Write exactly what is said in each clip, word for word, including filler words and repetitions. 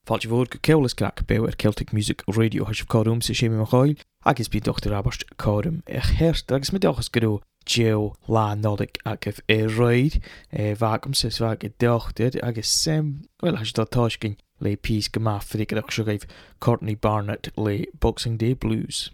Fáilte bhór go ceolalas grac be ar Celtic Music Radio has sibh cárúm sa séimi mar cháil, agus bí dochtar abast cárúm a cheart agus mi dochas go Geo lá nodig agah i roiid bhagam sa bhag i dochtar agus sem, well has dá táiscin le pís go má fricadach se gaibh Courtney Barnett le Boxing Day Blues.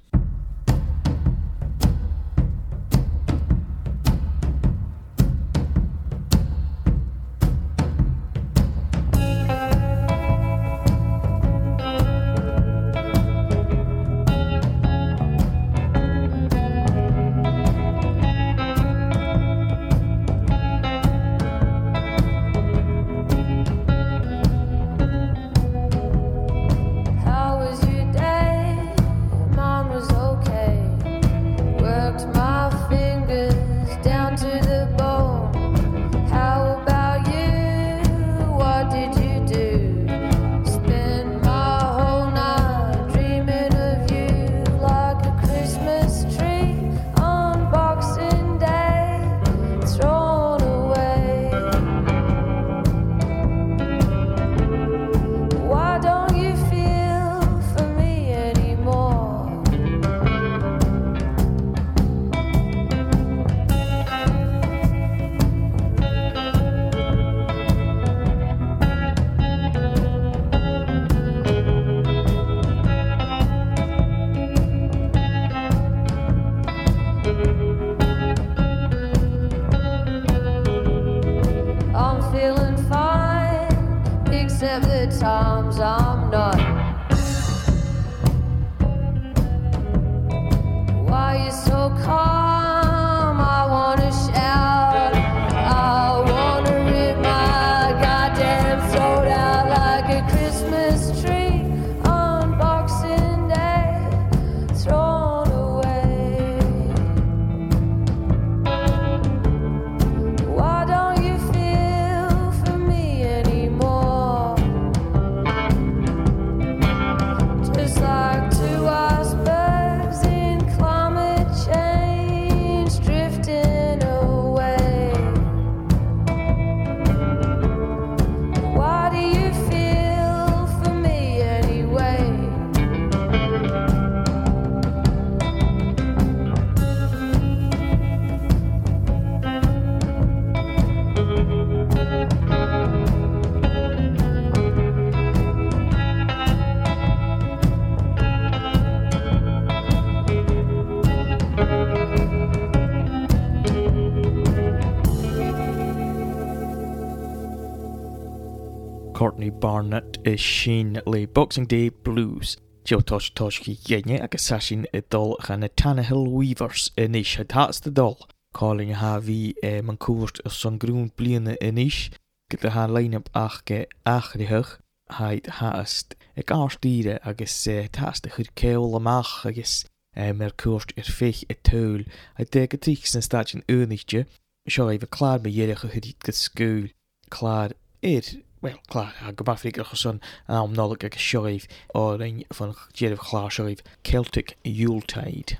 Courtney Barnett is sin le Boxing Day Blues. Joe Tosh Toshki Yenye agus sasin i dul gan Tannehill Weavers inis het haatste dul. Calling ha vi e man koert as son groen bliene inis. Get ha line-up achge achrihug. Heid haast. Ik aanstiere agus e taaste chur keul amach agus e mer koert er fich e teul. Hij deke triks en staat in eunichtje. Sjou even klaar me jerige gedit geskuil. Klaar er. Wel, klaar, ha go bafrig ag son an am nodig ag sioif o rein van jerif klaar sioif Celtic Yuletide.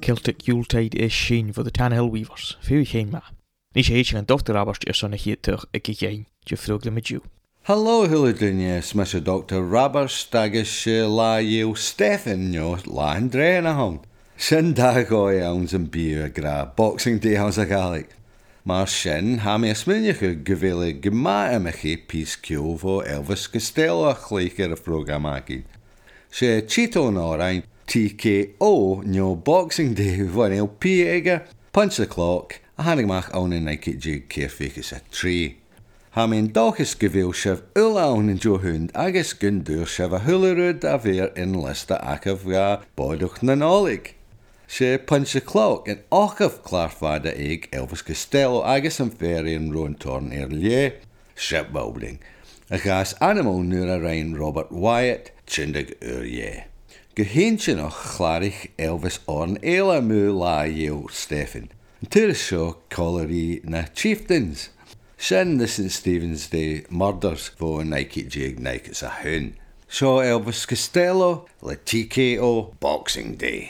Celtic Yuletide is Sheen for the Tannehill Weavers. Veel geen ma. Niet heet je een dochter abast is zo'n hier terug ik geen. Je vroeg de met you. Hallo huludinje, smisser dokter Rabber stagus la you Stefan jo la en drena hon. Shin dag oi ons een bier gra Boxing Day hans agalik. Maar shin ha me sminje gewille gema emige piece kio voor Elvis Costello gelijker een programmaki. She Chito no rein T K O no Boxing Day wanneer piega punch the clock. Hannig mag on een naked jig keerfikes a tree. Ha mijn dag is gewil chef ulaun in jo hund agus gun dur chef a hullerud a weer in liste akaf ga boiduch nanolik. She punch the clock en akaf klaarvaarde ik Elvis Costello agus een ferry in roontorn erlie. Shep bowling. A gas animal nur a rein Robert Wyatt chindig urje. Geheentje nog klarig Elvis orn ela mu la yo Stefan. Tur show colliery na chieftains. Shen this in Stephen's Day murders for Nike jig Nike as a hun. Show Elvis Costello, le T K O Boxing Day.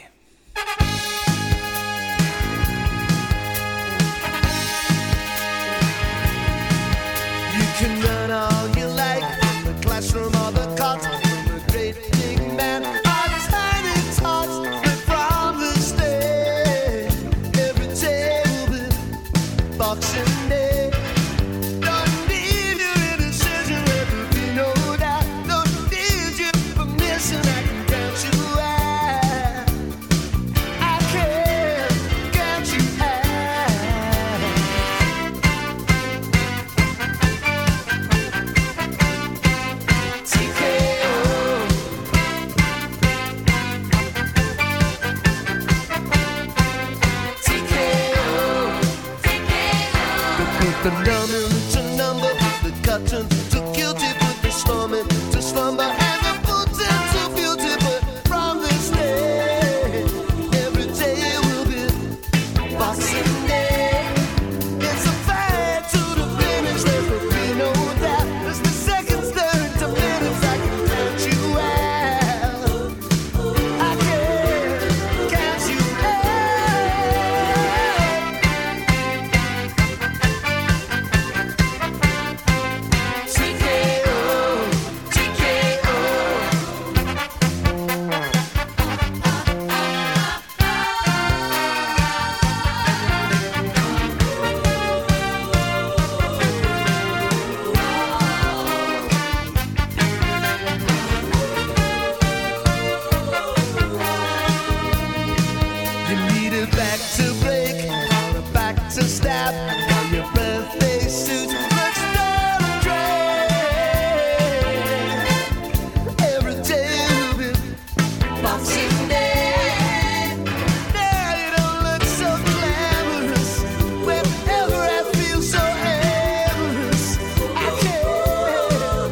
You can run all you like from the classroom or the cot, from the great big man on his hiding thoughts, but from the stage every day will be Boxing Day. The number to number, the cotton to guilty, put the storming to slumber, and the put to beauty, but from this day, every day will be Boxing Day. It's a fight to the finish, there will be no doubt. As the seconds turn into minutes, I can count you out. I can count you out. Back to break, or a back to stab, while your birthday suit looks down and dry. Every day will be Boxing Day. Now you don't look so glamorous. Whenever I feel so amorous, I can't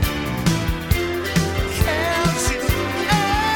count you out.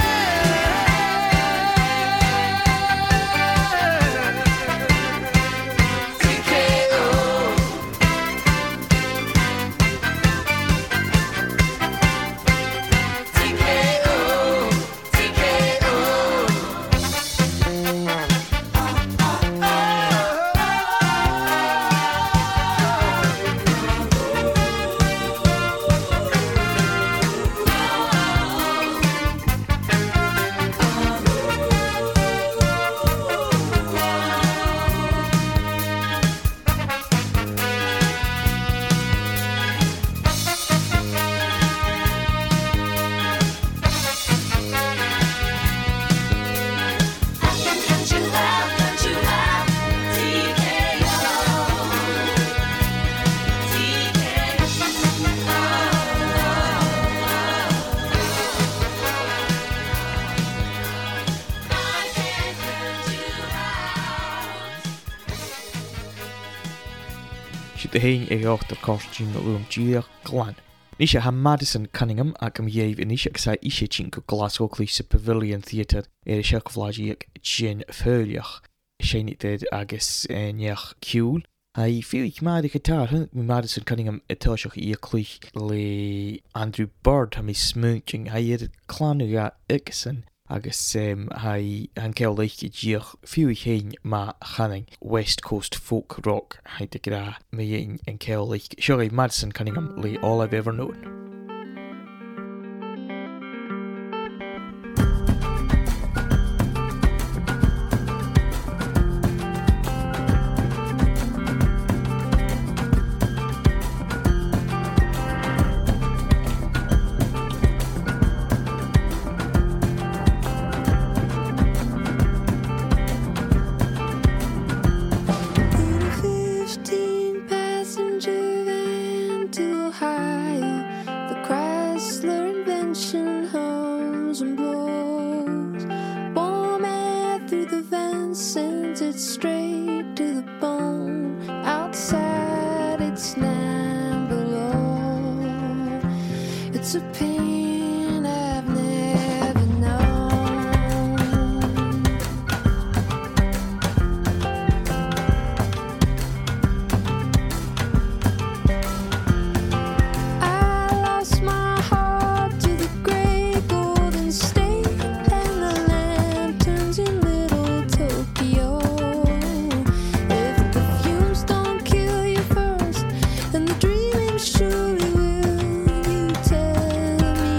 She the heen e ochter costume room Gia Glan. Nisha ha Madison Cunningham ac am ieif yn eisiau gysau eisiau chinko Glasgow Clese Pavilion Theatre er eisiau cyflagiag Jin Fyrliach. Shane it did agus niach Cule. I feel like Maddie guitar, huh? Madison Cunningham a toshach i clich le Andrew Bird ha mi smooching. I had clan ga Ixon. agus um, hai han ceol leiche díoch fiú chéin má chaning West Coast folk rock hai de gra me dhéin an ceol leiche seo é Madison Cunningham le All I've Ever Known. Surely will you tell me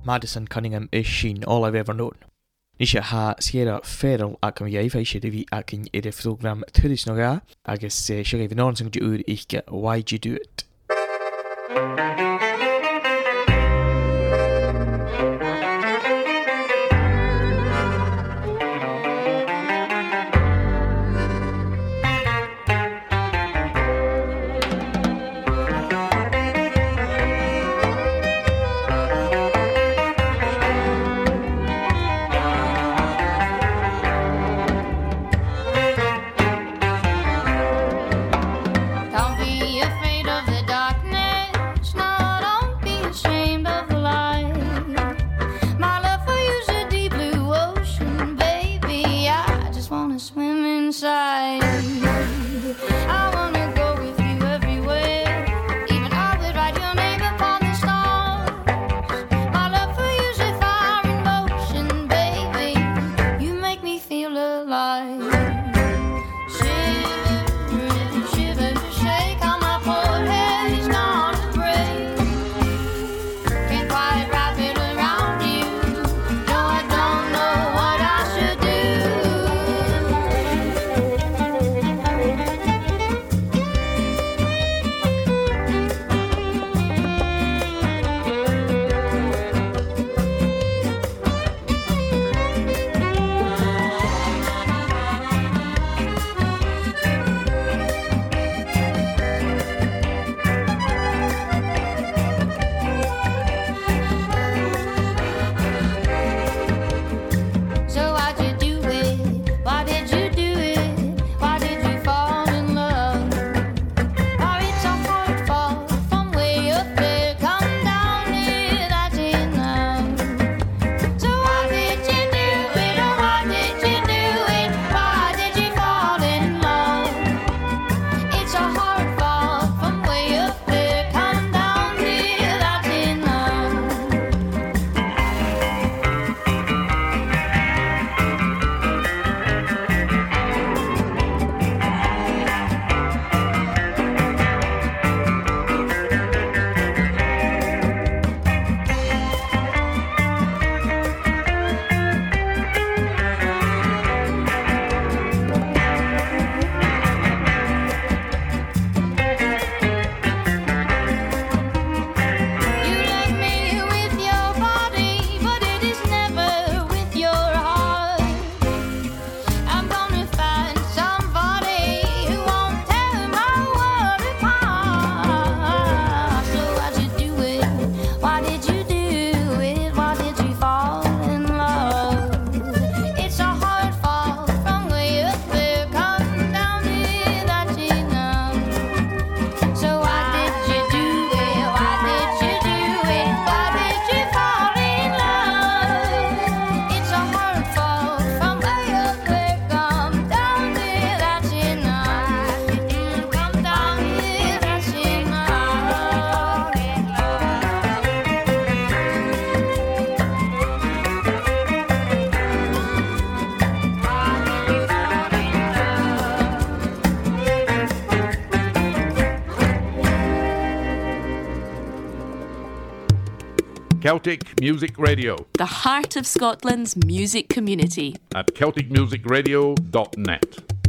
Madison Cunningham is Sheen, all I've ever known. Nisha ha Sierra Ferrell ac am iaith eisiau fi ac yn i'r program Tudus no ga, agos siarad i fy nonsang di ŵr i'ch Why'd You Do It? Don't be afraid of the darkness. No, don't be ashamed of the light. My love for you's a deep blue ocean, baby. I just wanna swim inside. I wanna go with you everywhere. Even I would write your name upon the stars. My love for you's a fire in motion, baby. You make me feel alive. Shiver, shiver, shake how my poor head is gonna break. Can't quite wrap it around you. No, I don't know what I should do. So why'd you do it? Why did you do it? Why did you fall in love? Oh, it's a hard fall from way up there. Come down here, that's enough. So why did you do it? Oh, why did you do it? Why did you fall in love? It's a hard fall from way up there. Come down here, that's enough. You let me with your body, but it is never with your heart. I'm gonna find somebody who won't tear my world apart. So why'd you do it? Why did you do it? Why did you fall in love? It's a hard fall from way up there. Come down here, that's enough. So why did you do it? Why did you do it? Why did you fall in love? It's a hard fall from way up there. Come down here, that's enough. Come down here, that's Celtic Music Radio The heart of Scotland's music community. at celtic music radio dot net.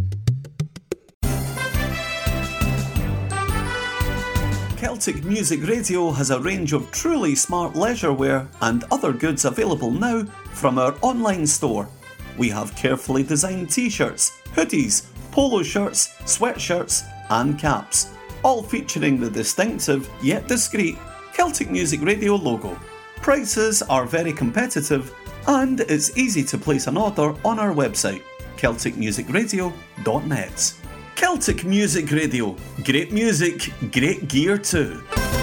Celtic Music Radio has a range of truly smart leisure wear and other goods available now from our online store. We have carefully designed t-shirts, hoodies, polo shirts, sweatshirts and caps, all featuring the distinctive yet discreet Celtic Music Radio logo. Prices are very competitive and it's easy to place an order on our website, celtic music radio dot net. Celtic Music Radio. Great music, great gear too.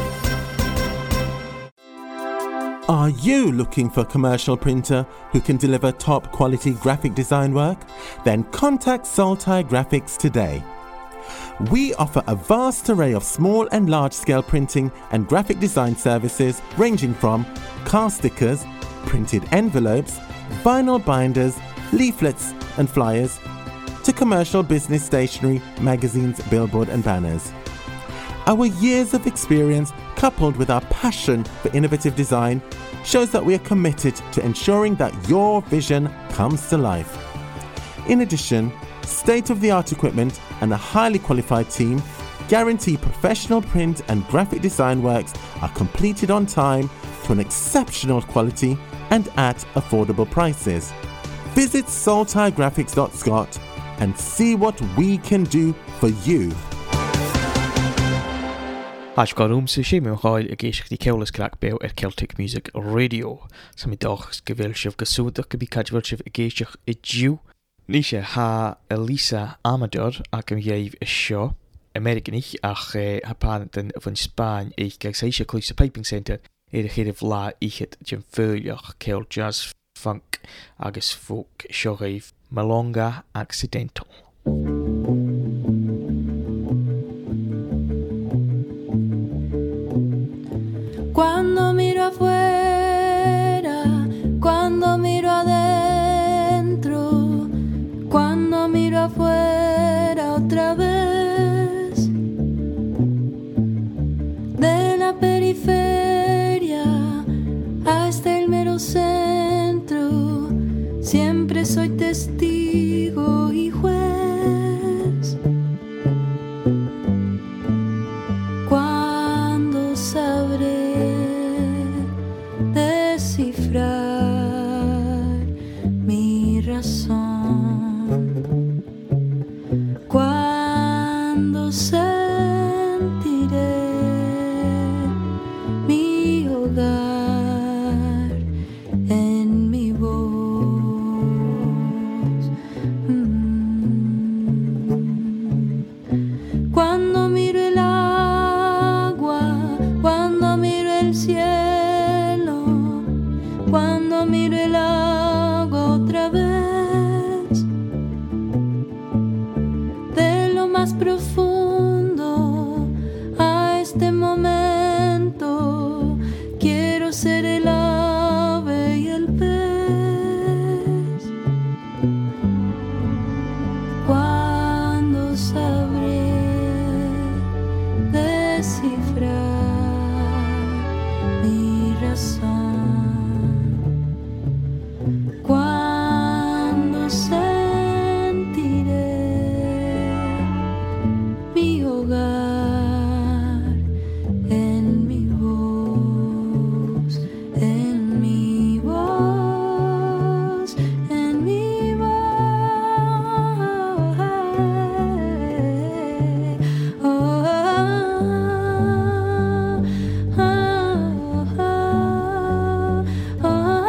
Are you looking for a commercial printer who can deliver top quality graphic design work? Then contact Saltai Graphics today. We offer a vast array of small and large scale printing and graphic design services ranging from car stickers, printed envelopes, vinyl binders, leaflets and flyers, to commercial business stationery, magazines, billboard and banners. Our years of experience coupled with our passion for innovative design, shows that we are committed to ensuring that your vision comes to life. In addition, state-of-the-art equipment and a highly qualified team guarantee professional print and graphic design works are completed on time to an exceptional quality and at affordable prices. Visit saltire graphics dot scot and see what we can do for you. Has got room so she may hail a geisach die Keulis crack bell at Celtic Music Radio. Some dogs gewil shif gesuda could be cadwell shif a geisach a Jew. Nisha ha Elisa Amador ac am ieif a show. American ich ach ha panten van Spain ich gag seisha cluse piping center er a chyd vla ich het jim feuliach Kel jazz funk agus folk shoreif Malonga Accidental. Cuando miro afuera, cuando miro adentro, cuando miro afuera otra vez, de la periferia hasta el mero centro, siempre soy testigo y juez. Cuando sabré descifrar mi razón, cuando sentiré mi hogar en mi voz. Mm. Cuando miro el agua, cuando miro el cielo, cuando miro el agua otra vez, de lo más profundo a este momento, quiero ser el ave y el pez. Cuando sabré descifrar mi razón, cuando sentiré mi hogar en mi voz, en mi voz, en mi voz. Oh, oh, oh, oh, oh.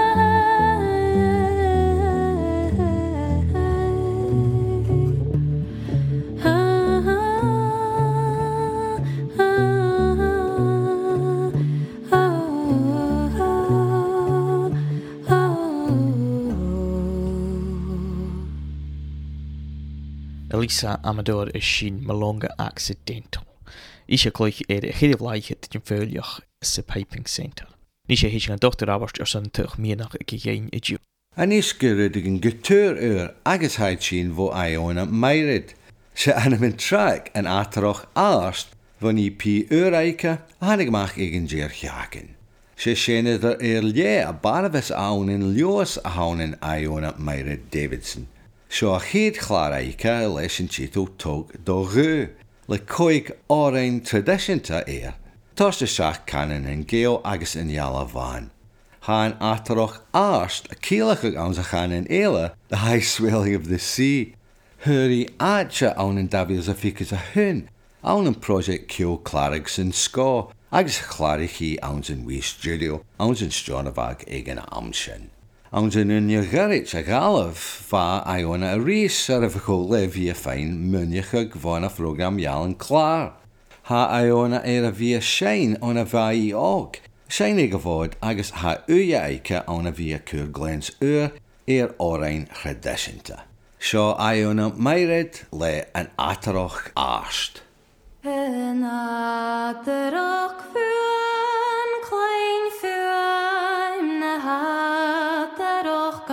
Elisa Amador is sin Malonga Accidental. Isha gleich er a chyd vlaichet jim feuliach sa piping center. Nisha hitch an dochter abast ar san tuch mianach a gegein a Jew. An is gyrig yn gytŵr yw'r agos haid sy'n fo aiona meirid. Se anam yn trac yn atroch arst van i pi yw'r aica a hannig mach egen jeer chiagen. Se sienydd er lie a barfus awn yn lios a hawn yn aiona meirid Davidson. So a chyd chlar aica y leis yn chito tog do gwy. Le coig orein tradition ta er. Tos de sach canon yn geo agos yn iala van. Han atroch arst a keelach aan ze gaan in eile, the high swelling of the sea. Hurry aatje aan een davies a fikas a hun, aan een project Kyo Clarigs in Sco, agus clarichi aan zijn wee studio, aan zijn stronavag egen amshin. Aan zijn unje gerrit a galaf, va iona a rees, sarvico levia fijn munjechig van a program jalen klaar. Ha iona er a via shine on a vai og. Zijn gevoerd agus ha uye eike aan a via kur glens ur er orein redescenta. Sjo aiona meired le an ateroch aast. En ateroch fuan klein fuan na ateroch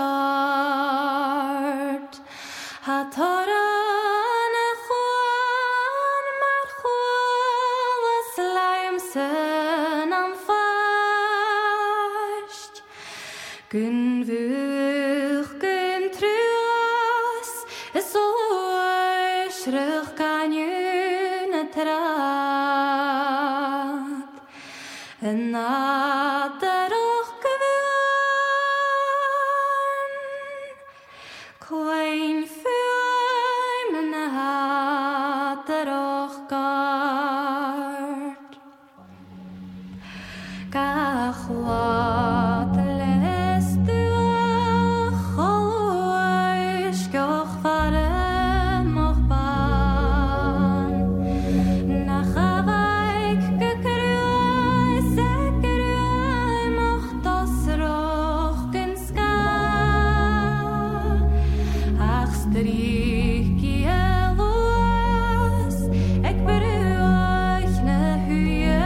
gart. Ha toran a chuan mar chua was laimsen. Gun vuch, gun truas, is oer, shrug gan yun a trad. En nader och gvuan, Quain fuim na hader och gard. Gachwad les du choish goch varem och ban. Nach avaik gekruai sekruai moch das rochen ska. Ach strik i elos, ek beruach na huje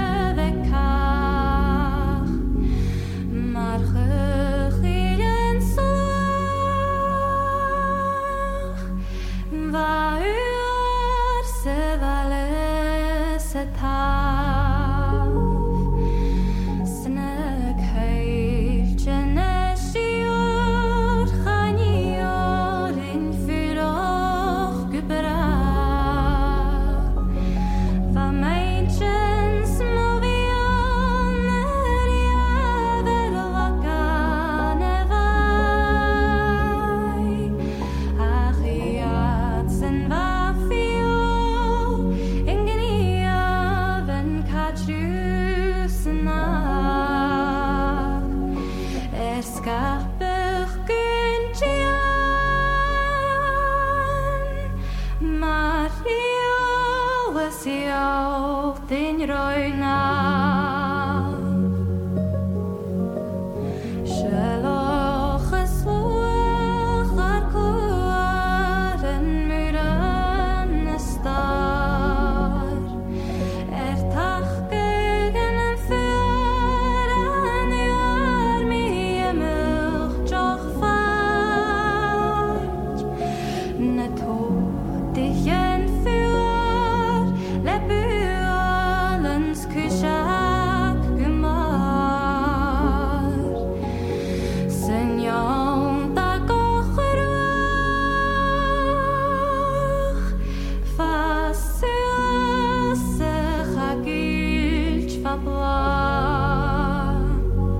vekach. Maar gegilen slag, waar uur se vales het haf. Snek heiltje neshior, chanior in vuroch gebra. Van meintjen smovioner javer lakane vai. Ach jatsen vafio, ingen javen kajrusenak. Er skapig guntjan, Mario was jou din roina. Sheloch geswoeg ar koaren muren star. Er tachgegen en furen uar mi emug joch fart. Na dich en fuar lebualens kushak gemar. Senjong da gochruach, fasuase chagilch fabla.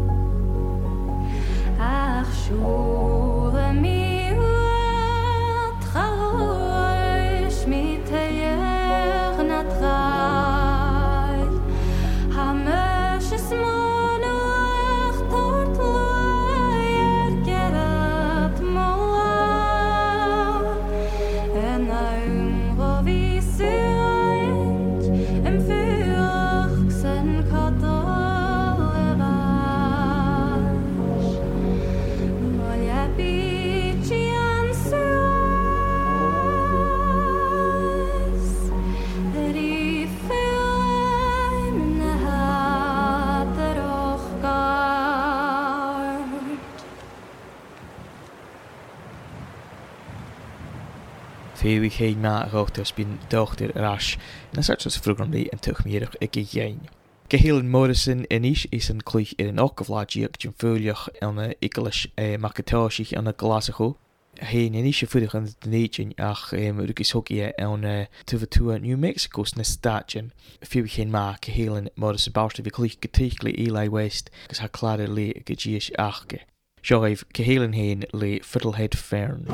Ach shule mi huat chaoish mi teyer na trai. Hamesh smonuach tort loyer gerat moa. En aum rovisuent em fuachsen katalevash. Molja bichian suas, rifuim na hader och gard. Fé chéad má rochttas bín dochtar ras na sartas frugramlí an tuchmíirech ag ghéin. Gehélan Morrison inis is an clúich ar an ochgavláidíoch jin fúliach anna igelis macatáisiich anna glasacho. Héin inis a fuidech an dnéidjin ach rugus hogia an tuvatua New Mexico's na statjin. Fé chéad má gehélan Morrison básta vi clúich getíchli Eli West gus ha clara le gadíis achge. Seo raibh gehélan héin le Fiddlehead Fern.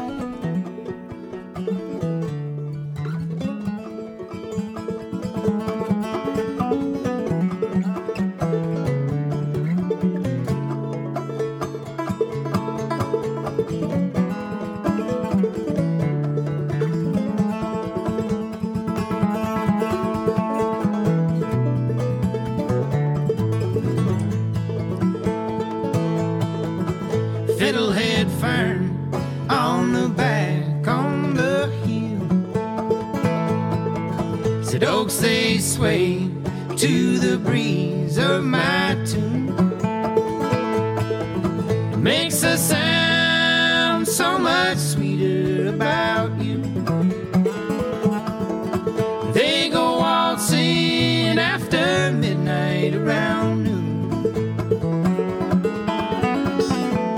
Fiddlehead fern on the back on the hill. Said oaks they sway to the breeze of my tune. It makes a sound so much sweeter about you. They go waltzing after midnight around noon.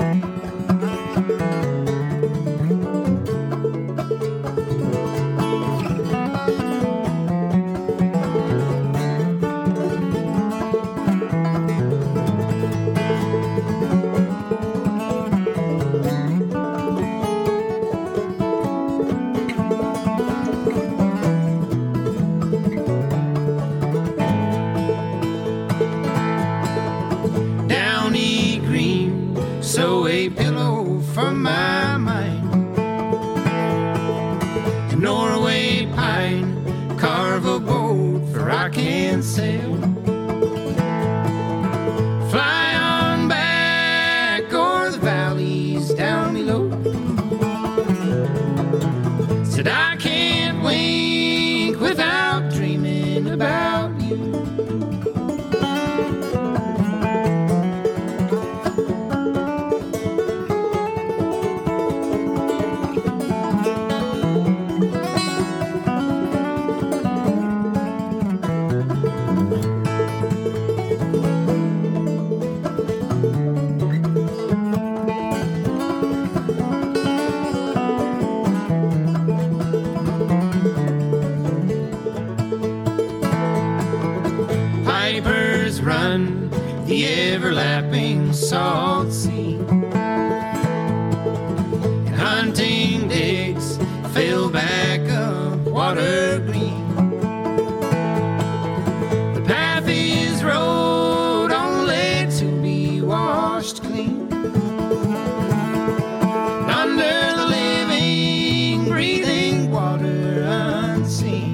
and Norway pine, carve a boat for I can sail. Fly on back o'er the valleys down below. Said I can't wink without dreaming about you. Run the ever-lapping salt sea, and hunting digs fill back up water green. The path is road only to be washed clean. And under the living, breathing water unseen.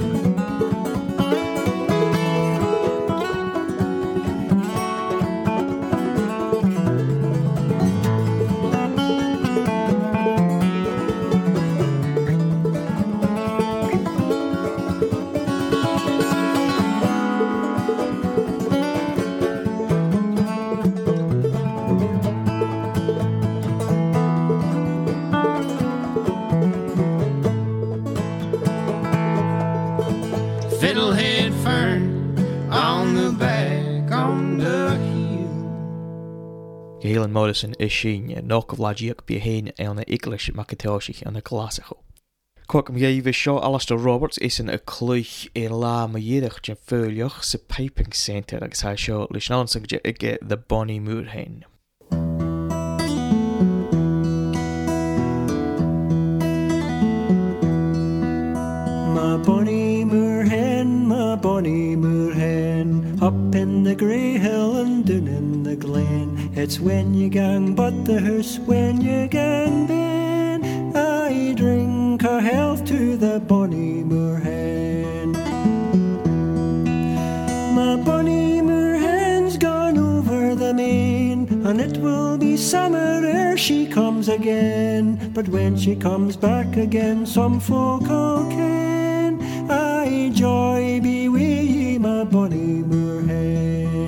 Fiddlehead fern on the back on the hill. Galen Morrison is sin knock of Lagiak be hain on the English Macatoshich and the classical. Corkum Yavis Shaw Alistair Roberts is in a cluch in La Mayerich Jim Furlioch, the piping centre, as I show Lishnonsing get the Bonnie Moor hen. My bonny moor hen, my bonny moor hen, up in the grey hill and down in the glen. It's when you gang but the house, when you gang ben. I drink her health to the bonny moor hen. My bonny moor hen's gone over the main, and it will be summer ere she comes again. But when she comes back again, some folk'll ken. I joy be wi' ye, my bonny moor hen.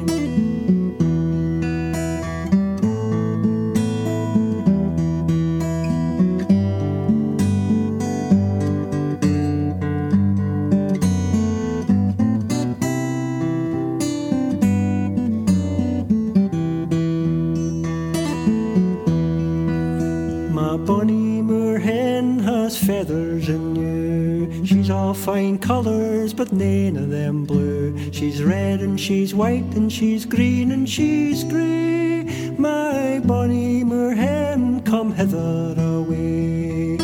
My bonny moor hen has feathers in you. She's all fine colours, but none of them blue. She's red and she's white and she's green and she's grey. My bonny moor hen, come hither away.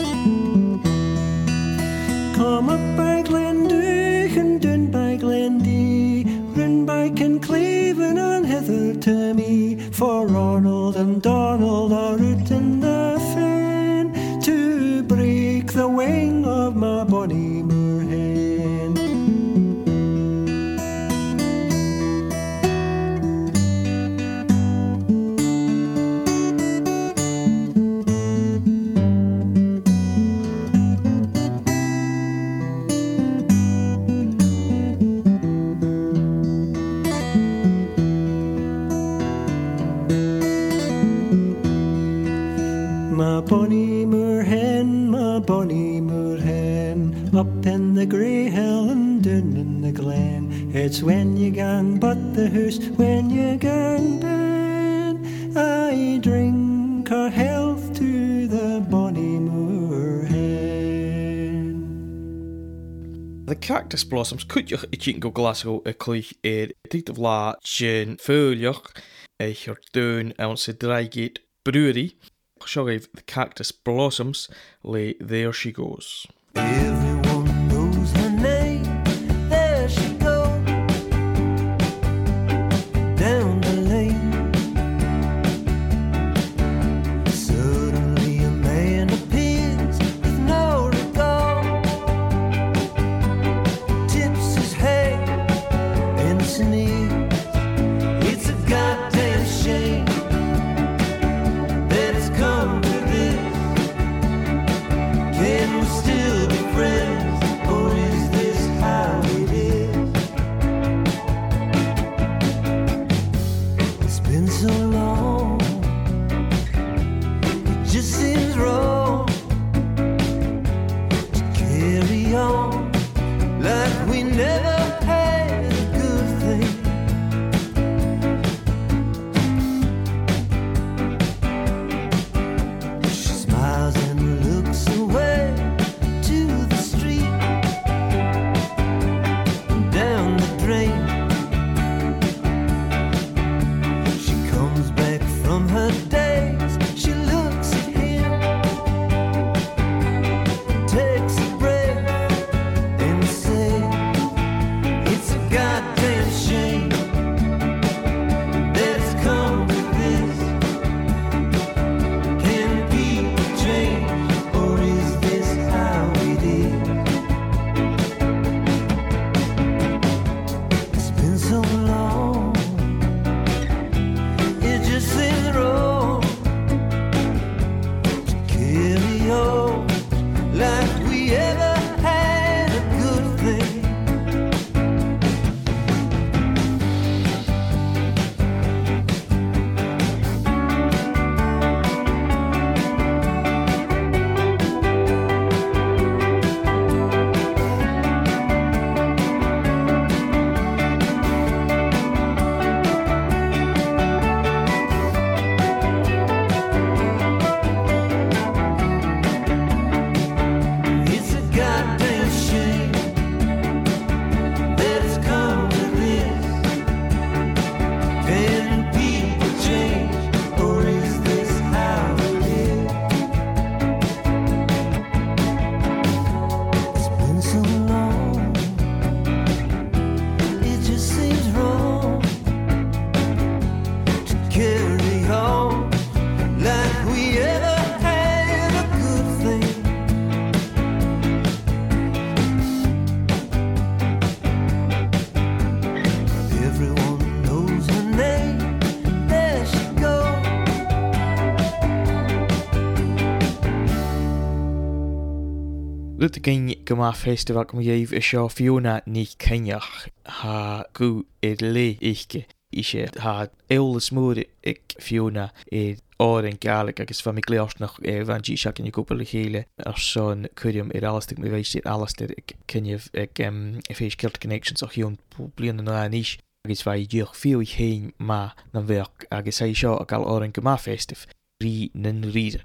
Come up by Glenduk and down by Glendee, round by Kinclaven and hither to me. For Ronald and Donald are out in the fen to break the wing of my bonny moor hen. My bonny moor hen, my bonny moor hen, up in the grey hill and down in the glen. It's when you gang but the hoose, when you gang ben. I drink her health to the bonny moor hen. The cactus blossoms could you eat go Glasgow a clich er dit of la Jane Furlioch, a her down ounce Drygate Brewery. Shall the cactus blossoms lay there she goes. Everyone knows her name. There she goes down the lane. Suddenly a man appears with no regard never had a good thing. She smiles and looks away to the street, down the drain. She comes back from her days, she looks at him, takes a breath and says, it's a goddamn shame that it's come to this. Can people change, or is this how it is? It's been so long, it just seems wrong to carry on like we ever had a good thing. It's a goddamn shame that it's come to this. Can people change, or is this how it is? It's been so long, it just seems wrong to carry on like we ever had a good thing. Everyone knows her name, there she goes. Rydw gyn gyma festival gym ieif isio Fiona ni Kenyach ha gw i'r le eichge isio ha ewl ysmwr ag Fiona i'r oren gaelig agos fa mi gleosnach fan gi siac yn i gwbl i heile ar son cwriwm i'r alastig mi feisir alastig ag cynyf ag effeis Celtic Connections o'ch hiwn blian yn o'r nish agos fa i diolch fiw i hein ma na'n feoc agos a isio ag al oren gyma festif ri nyn riren.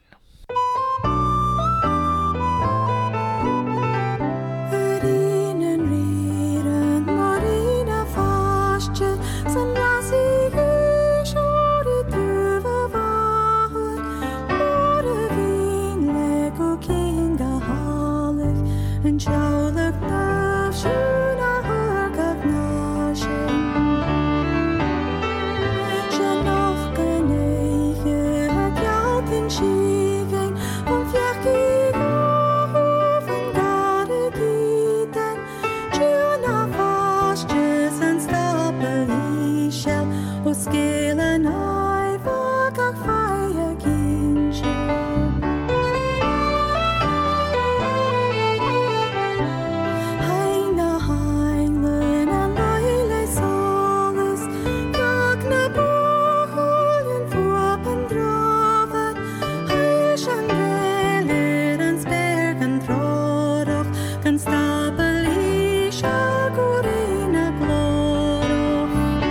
Rinen riren marina fastje sen lasige sjore duve vaher Ore vinleg og kinga halig En sjaulig nøv sjuna hørgag nasjen Sjanoch geneige hag jalkin skigen Om fjekig hoven gare giten Sjuna fastje sen stapel i skjell Og skelen ai vagag feie kinskjell Heina heinlen en leile soles Gagna boholjen fåpen draven Heisjen veler en spergen trådok Kan stabel i sjagorina glådok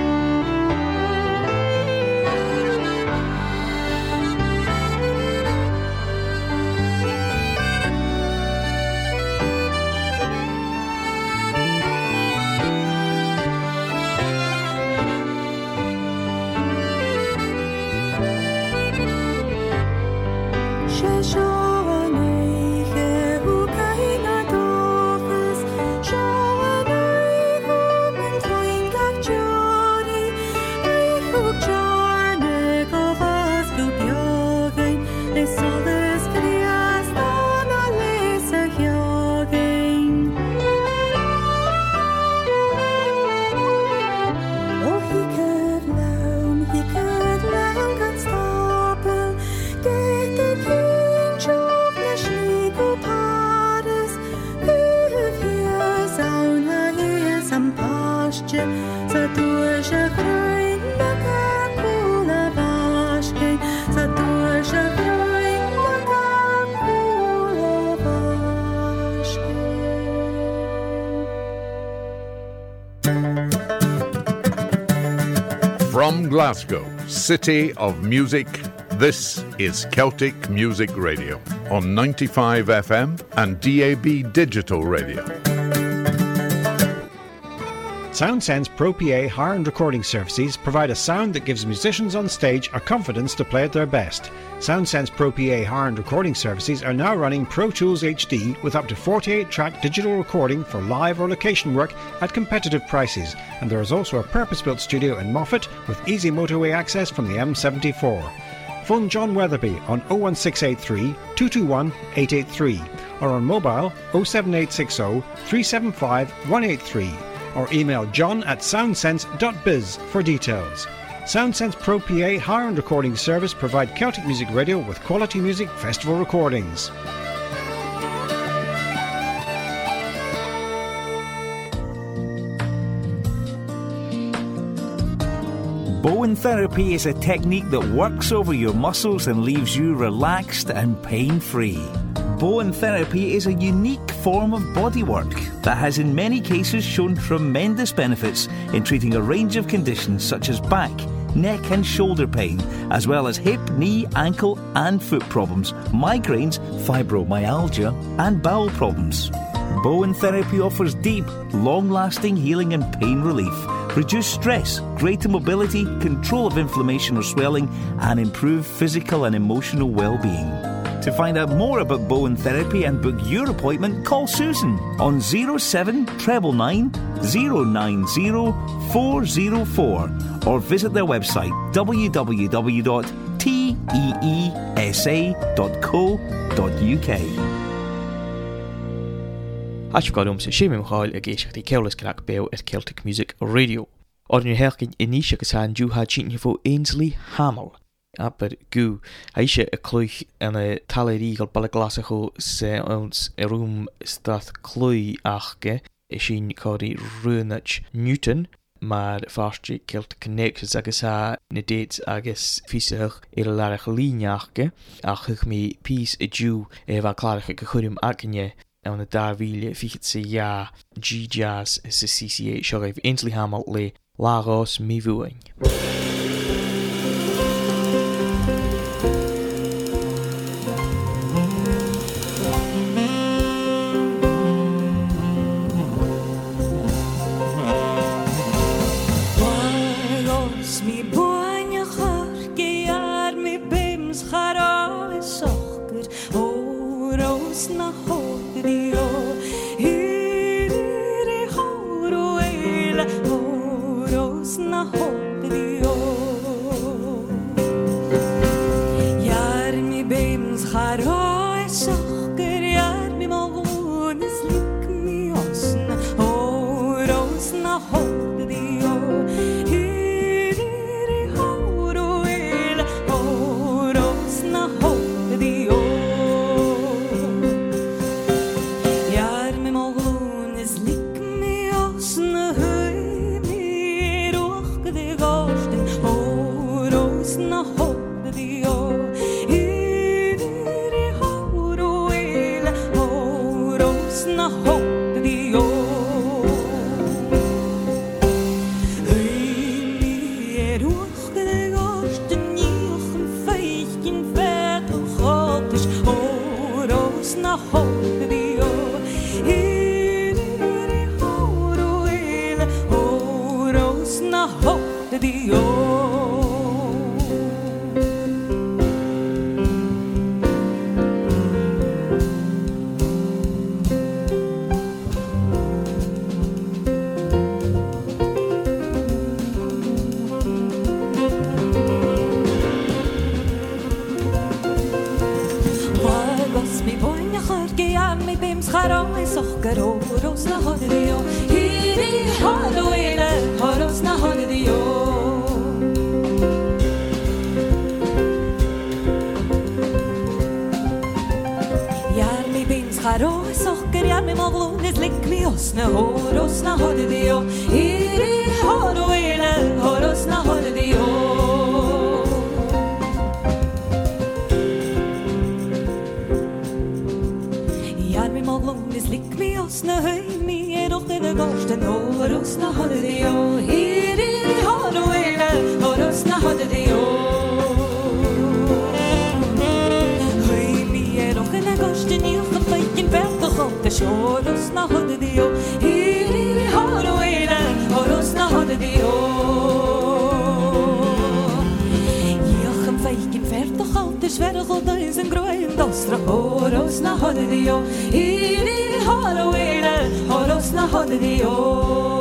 Sjåan eige hukaina doches Sjåan eige men toingak jori Eihuk jarne go vasgu bjogein Le soles krias dana lesa hjogein Oh, he could learn, he could learn kan stapel Get the king job na sligo pares Uv hier saun ha hier sam pastje Sa dursche grøyn na kakula vaskei Sa dursche grøyn na kakula vaskei From Glasgow, City of Music, this is Celtic Music Radio on ninety-five F M and D A B Digital Radio. SoundSense Pro P A hire and recording services provide a sound that gives musicians on stage a confidence to play at their best. SoundSense Pro P A hire and recording services are now running Pro Tools H D with up to forty-eight track digital recording for live or location work at competitive prices, and there is also a purpose-built studio in Moffat with easy motorway access from the M seventy-four. Phone John Weatherby on oh one six eight three, two two one, eight eight three or on mobile oh seven eight six oh, three seven five, one eight three. Or email john at soundsense dot biz for details. SoundSense Pro P A hire and recording service provide Celtic Music Radio with quality music festival recordings. Bowen therapy is a technique that works over your muscles and leaves you relaxed and pain-free. Bowen therapy is a unique form of bodywork that has in many cases shown tremendous benefits in treating a range of conditions such as back, neck and shoulder pain, as well as hip, knee, ankle and foot problems, migraines, fibromyalgia and bowel problems. Bowen therapy offers deep, long-lasting healing and pain relief, reduce stress, greater mobility, control of inflammation or swelling, and improve physical and emotional well-being. To find out more about Bowen therapy and book your appointment, call Susan on oh seven nine nine, oh nine oh, four oh four or visit their website w w w dot teesa dot co dot u k. Ashgadum sa Shimim Hall a géisiach Ceolas Crack Beo at Celtic Music Radio. Ordinary Herkin Inisha Kasan Ju had cheating for Ainsley Hamill. Aber gu, Aisha a cloich and a talerigel balaglasacho se ons a room stath cloi achge, a shin cori runach Newton, maar fastri Celtic connections agus ha na dates agus fisach ir larach lineachge, ach me peace a Jew eva clarach gechurim akanye. En de daar wiele ficht se ja G-Jazz se C C A shogif Ainsley Hamill le Lagos mi vuing. Lagos mi buanya charge yar mi bims chara socher oros na Dio, hiri horo el horos na Dio. Yar mi bems charo socher yar mi magun slik mi osn horos na Dio, hiri horo el horos na Dio. Osna höj mig er och det där gorsten, och rosna har det jag, här är haroela horos na hodedio Hui mi er och en agosten i feikin vart och hote horos na hodedio Hiri haroela horos na hodedio Jochem feikin vart och hote sverre godains en groen dostra horos na hodedio Hiri haroela horos na hodedio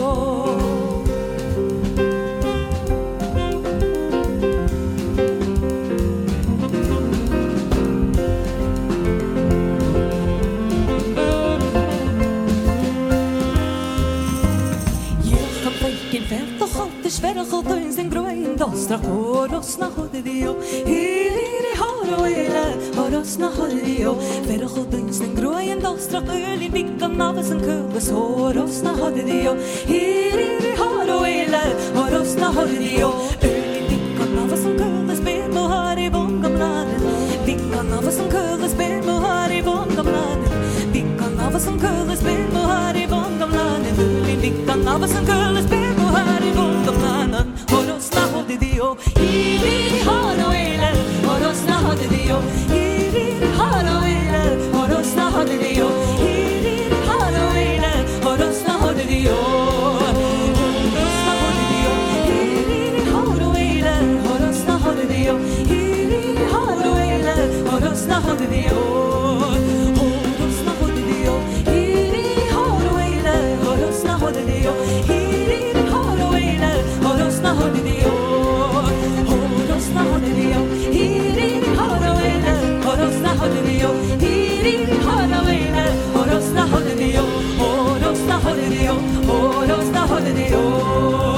Sverre godains en groen dostra horos na hodedio Hiri haroela horos na hodedio Sverre godains en groen dostra öli dikkan avs en kulles horos na hodedio Hiri haroela horos na hodedio öli dikkan avs en kulles ben och har i bongamladen Dikkan avs en kulles ben och har i bongamladen Dikkan avs en kulles ben och har i bongamladen öli dikkan avs en kulles ben och har i bongamladen horos na hodedio Hiri haroela horos na hodedio Hiri haroela horos na hodedio Hiri haroela horos na hodedio horos na hodedio Hiri haroela horos na hodedio Hiri haroela horos na hodedio horos na hodedio Hiri haroela horos na hodedio Hiri haroela horos na hodedio horos na hodedio Hiri haroela horos na hodedio Hiri haroela horos na hodedio horos na hodedio horos na hodedio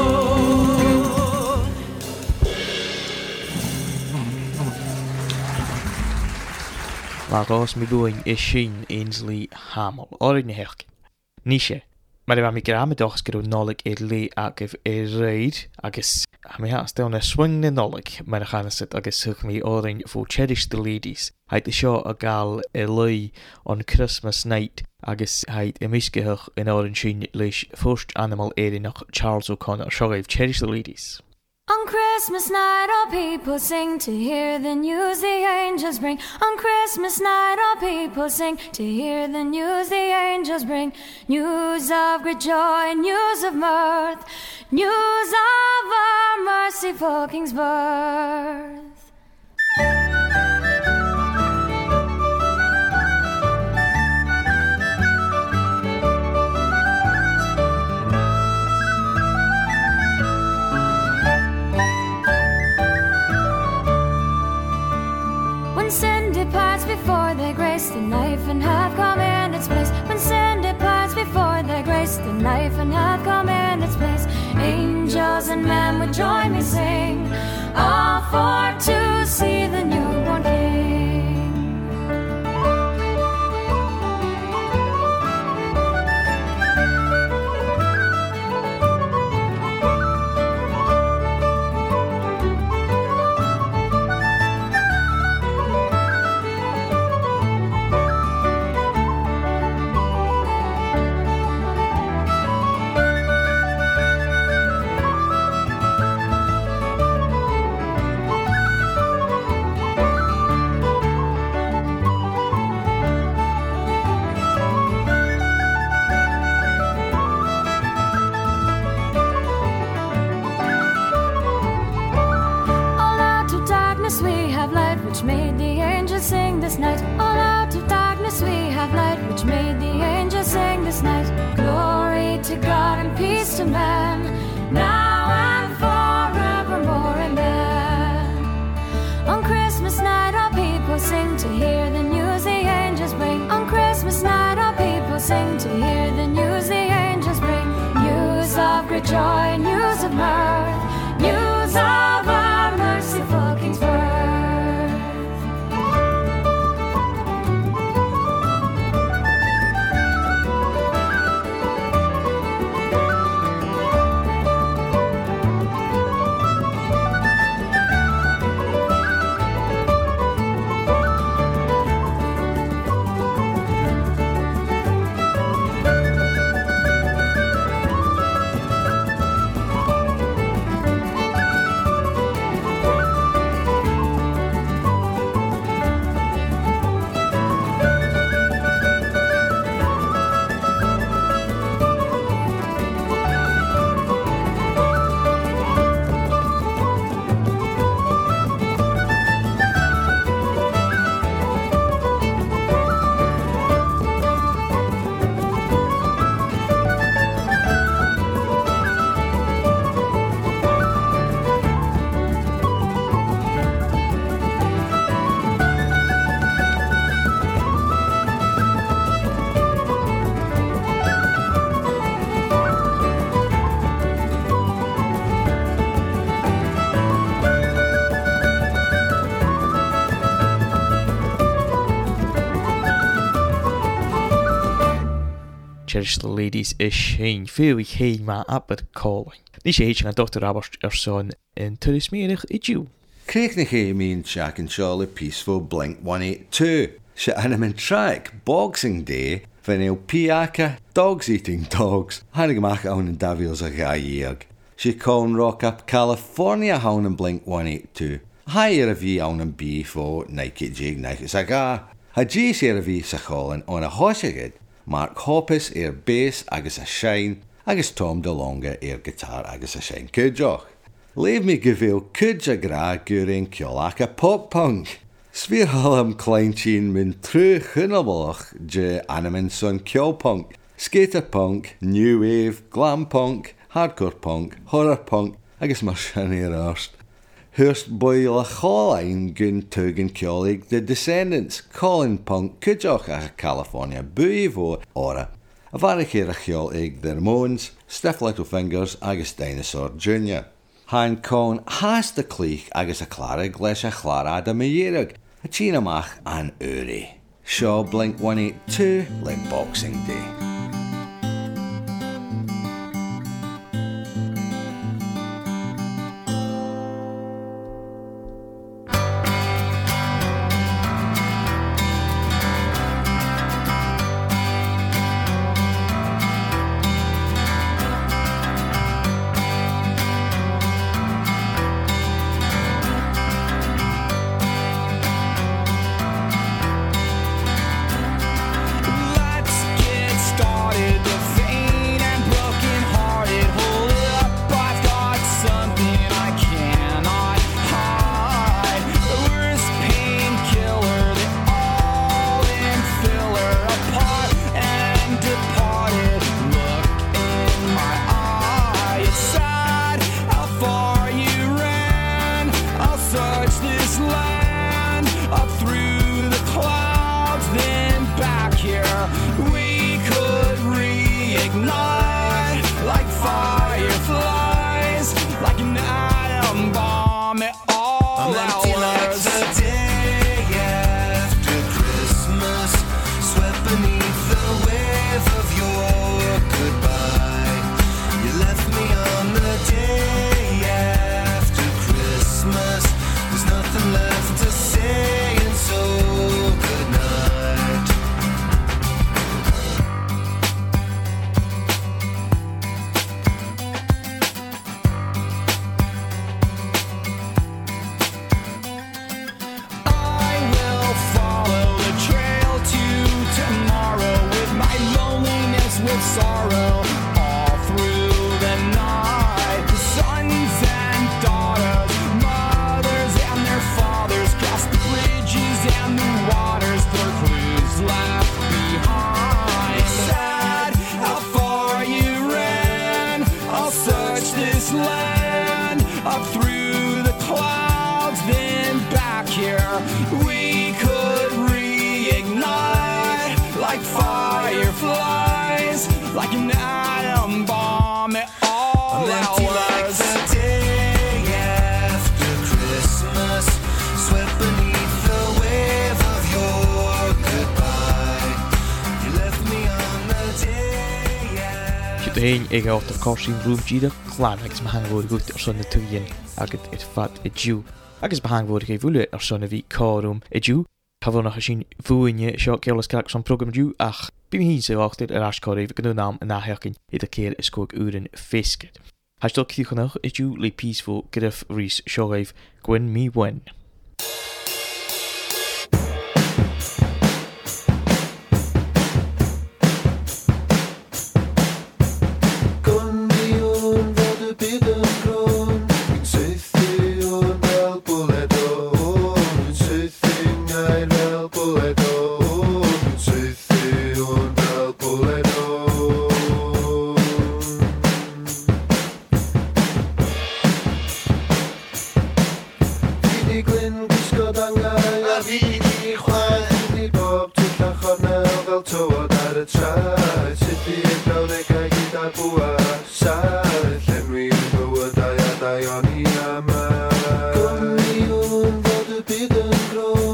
Lagos mi buin is sin Ainsley Hamel orin herk. Nische. Maar we mi grame dochs gro nolik e le agif e reid agus mi ha stel na swing na nolik maar gaan sit agus suk mi orin for cherish the ladies. Heit the show a gal e lui on Christmas night agus heit e misgehach in orin sin leis first animal eri nach Charles O'Connor show cherish the ladies. On Christmas night all people sing to hear the news the angels bring. On Christmas night all people sing to hear the news the angels bring. News of great joy, news of mirth, news of our merciful King's birth. When sin departs before their grace, the knife and have come in its place. When sin departs before their grace, the knife and have come in its place. Angels and men would join me sing, all for to see the newborn King. Which made the angels sing this night. All out of darkness we have light, which made the angels sing this night. Glory to God and peace to man, now and forevermore, amen. On Christmas night all people sing to hear the news the angels bring. On Christmas night all people sing to hear the news the angels bring. News of great joy, news of mirth, news of our merciful King's birth. Cherish the ladies is Shane, Feel Hey Ma Abbott calling. Nisha H and Doctor Robert er son in Turismerig Idu. Craig na mean Jack and Charlie Peaceful Blink one eighty-two. She animin track Boxing Day Vinil Piaka Dogs Eating Dogs. Hannig mach on and Davils a gayeg. She called Rock Up California hound and Blink one eighty-two. Higher a V on and B for Nike Jig Nike Saga. A G share a V sa calling on a hoshigid. Mark Hoppus air bass agus a shine. Agus Tom DeLonga air guitar agus a shine Kudjoch. Leave me gavil Kudja gra gurin Kyolaka pop punk. Svír hallam Kleincheen min true Hunnabloch je animin son Kyo punk. Skater punk, new wave, glam punk, hardcore punk, horror punk, agus mar shinny arst. Hurst boil a choline gun tuggin kjolig the Descendants, Colin punk, Kudjoch a California buivo ora. A varicare a kjolig the Ramones, Stiff Little Fingers, agus Dinosaur Junior Han con has the cleach agus a clarig leis a chlara da meierig, a china mach an uri. Shaw Blink one eighty-two like Boxing Day. Ein ag out of course in room Gida clan agus ma hangfod gut ar son na tuyen agad it fat i dju agus ma hangfod ag vule ar son a vi karum i dju Havon nach sin fuine seo celas crack son program dju ach bí hí sé achtir ar ascor ef gnu nam na hekin i de keer is kook uren fisket. Hastel kiechanach i dju le peaceful grif ries seo ef gwen me wen.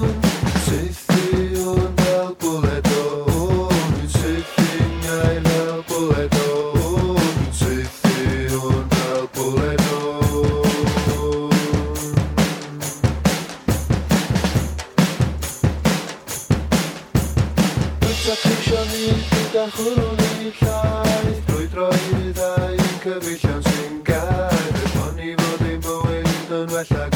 I love chwrwni llaeth, brwydroedd ddau yn cyfeillion sy'n gael. Y toni fod ein bywyd yn well ag